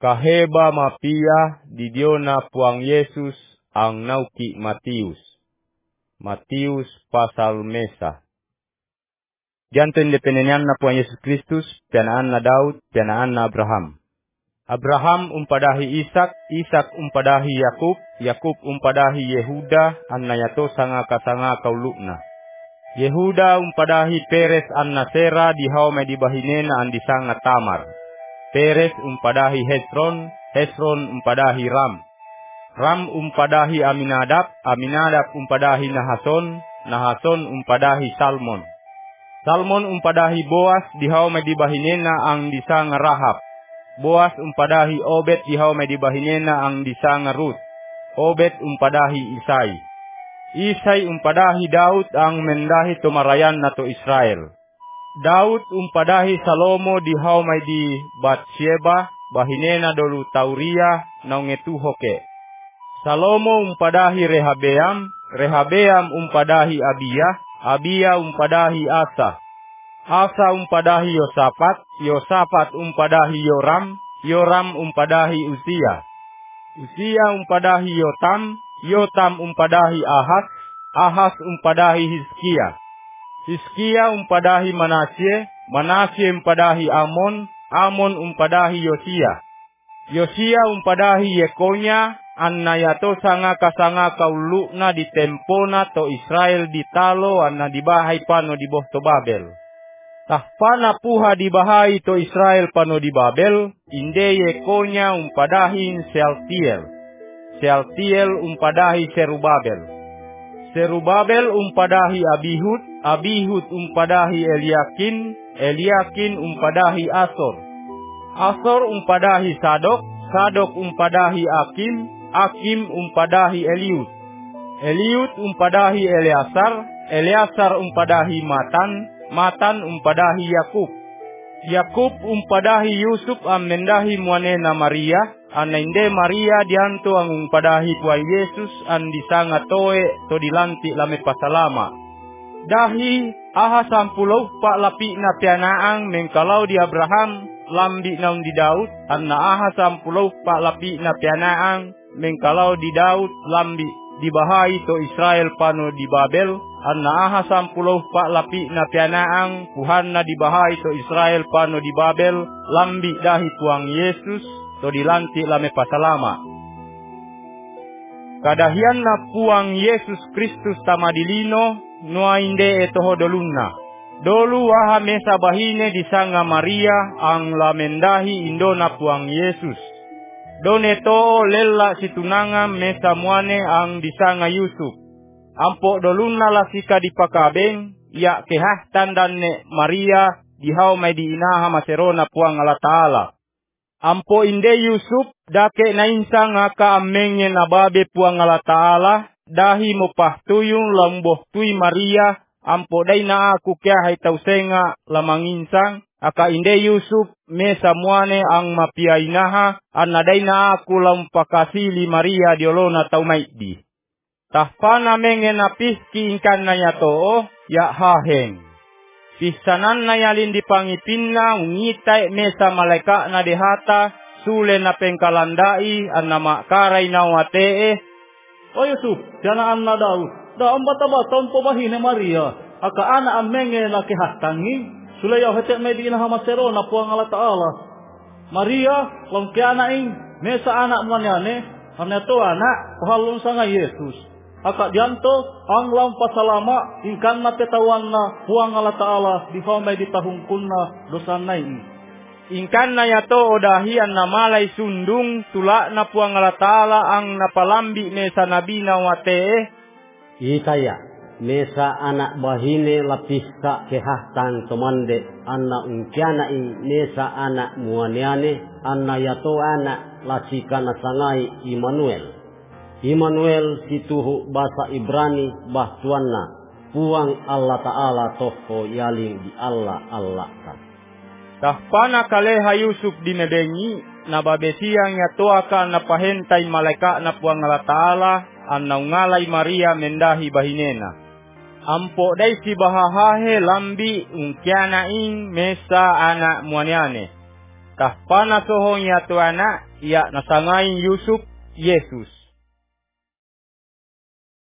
Kaheba mapia di diona puang Yesus ang nauki Matius. Matius pasal mesa. Dianto independenian na puang Yesus Kristus, pianaan na Daud, pianaan na Abraham. Abraham umpadahi Ishak, Ishak umpadahi Yakub, Yakub umpadahi Yehuda, anna yato sanga kasanga kaulukna. Yehuda umpadahi Peres anna Sera dihau me dibahinena andi sanga Tamar. Peres umpadahi Hesron, Hesron umpadahi Ram. Ram umpadahi Aminadab, Aminadab umpadahi Nahason, Nahason umpadahi Salmon. Salmon umpadahi Boas dihau me dibahinena ang disanga Rahab. Boas umpadahi Obed dihau me dibahinena ang disanga Ruth. Obed umpadahi Isai. Isai umpadahi Daud ang mendahi tumarayan nato Israel. Daud umpadahi Salomo dihau may di Batsheba, bahinena dolu Tauria naungetuhoke. Salomo umpadahi Rehabeam, Rehabeam umpadahi Abia, Abia umpadahi Asa. Asa umpadahi Yosafat, Yosafat umpadahi Yoram, Yoram umpadahi Uzia. Uzia umpadahi Yotam, Yotam umpadahi Ahas, Ahas umpadahi Hizkia. Hizkia umpadahi Manasye, Manasye umpadahi Amon, Amon umpadahi Yosia. Yosia umpadahi Yekonya, anna yato sanga kasanga kaulukna di tempona to Israel di talo anna dibahai pano di bohto Babel. Tahpana puha dibahai to Israel pano di Babel, inde Yekonya umpadahi Sealtiel. Sealtiel umpadahi Serubabel. Serubabel umpadahi Abihud, Abihud umpadahi Eliakin, Eliakin umpadahi Asor. Asor umpadahi Sadok, Sadok umpadahi Akim, Akim umpadahi Eliud. Eliud umpadahi Eleasar, Eleasar umpadahi Matan, Matan umpadahi Yakub. Yakub umpadahi Yusuf amendahi muanena Maria, anainde Maria dianto ang umpadahi puai Yesus an disanga toe to dilanti lame pasalama. Dahi aha 10 pa lapi na pianaang mengkalau di Abraham lambi naun di Daud, anna aha 10 pa lapi na pianaang mengkalau di Daud lambi dibahai to Israel pano di Babel, anna aha 10 pa lapi na pianaang puhan na dibahai to Israel pano di Babel, lambi dahi puang Yesus to dilanti lame pasalama. Kadahian na puang Yesus Kristus tamadilino noa inde etoho dolunna. Dolu waha mesa bahine disanga Maria ang lamendahi indona puang Yesus. Done to lella situnanga mesa muane ang disanga Yusuf. Ampo dolunna lasika dipakabeng, ya kehah tandanne Maria dihau may diinaha maserona puang Allah Ta'ala. Ampo inde Yusuf dake nainsang aka amenge nababe puang Allah Ta'ala, dahi mo pahtuyong lamboh tuy Maria, ampo day na aku kya hay tausenga lamanginsang, aka inde Yusuf mesa muane ang mapiainaha, anaday na aku lampakasili Maria diolona taumaidi. Tahpana menge napihki ingkan na yato, ya haheng. Pisanan na yalin di pangipinna, ngitay mesa maleka na dehata, sule na pengkalandai, anna makaray na watee. O Yusuf, janaan na Daud, daang bata-bata po bahine Maria, aka ana amenge na kihatangi, sulayaw hetek may di inahamasero na po ang Allah Ta'ala. Maria, langkianaing, mesa anak manyane, aneto anak, pahalong sa nga Yesus. Aka dianto, ang lampasalama, ingkan na tetawan na puang Allah Ta'ala, di may ditahungkun na dosan na ini. Ingkan na yato odahian na malay sundung, tula na puang Allah Ta'ala ang napalambi mesa nabi na watee. Itaya, mesa anak bahine lapis ka kehahtan tumande, anna ungkiana mesa anak muaniane, anna yato anak lasika na sangai Immanuel. Immanuel situhu bahasa Ibrani bahtuanna puang Allah Ta'ala toho yaling di Allah Allah kan. Tahpana kaleha Yusuf dinebengi nababesiang yato akan napahentay maleka na puang Allah Ta'ala an naungalay Maria mendahi bahinena. Ampo day si bahahahe lambi ungkianaing mesa anak muaniane. Tah panasohonya tu anak, ia nasangain Yusuf, Yesus.